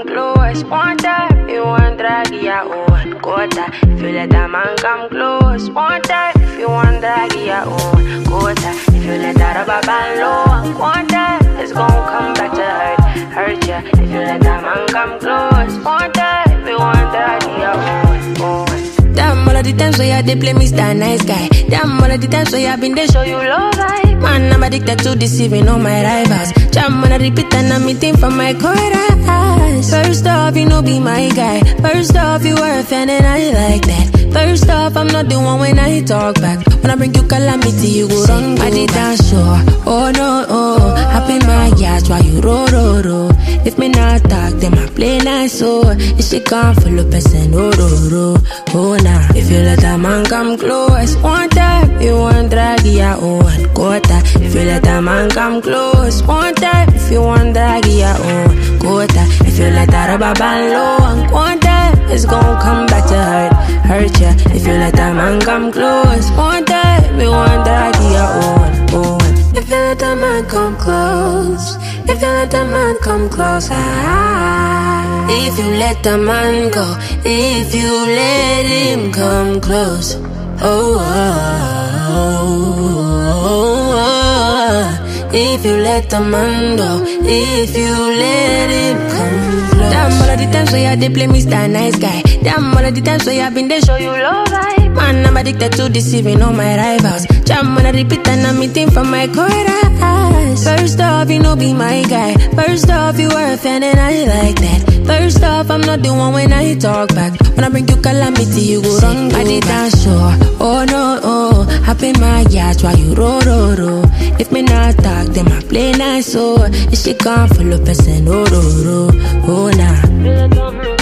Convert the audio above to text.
come close, one time, you want drag your own quota. If you let a man come close, one time, if you want drag your own quota. If you let a rubber band low, one time, it's gon' come back to hurt ya. If you let a man come close, one time, if you want drag your own. Damn, all of the times where they play Mr. Nice Guy. Damn, all of the times where I've been they show you love, right? Man, I'm addicted to deceiving all my rivals. Jam on a repeat and I'm eating from my chorus. First off, you know be my guy. First off, you are a fan and I like that. First off, I'm not the one when I talk back. When I bring you calamity, you go run I did that sure. Oh no, oh. Happy my yacht while you roll. If me not talk, then I play nice, oh. If she can't follow person, oh nah. If you let a man come close, one time, you want drag your own quota. If you let a man come close, one time, if you want drag your own quota. If you let a rubber band low and one time, it's gon' come back to hurt ya. If you let a man come close, one time, you want drag your own. If you let a man come close, if you let a man come close, if you let a man go, if you let him come close, if you let a man go, if you let him come close. Damn, all of the times where they play Mr. Nice Guy. Damn, all of the times where I've been they show you love, right? Man, I'm addicted to deceiving all my rivals. Jam on a repeat and I'm eating from my chorus. First off, you know be my guy. First off, you are a fan and I like that. First off, I'm not the one when I talk back. When I bring you calamity, you go wrong. I did that sure. Oh no, oh. Happy my yacht while you roll. If me not talk, then I play nice, oh. If she can't follow person, oh nah.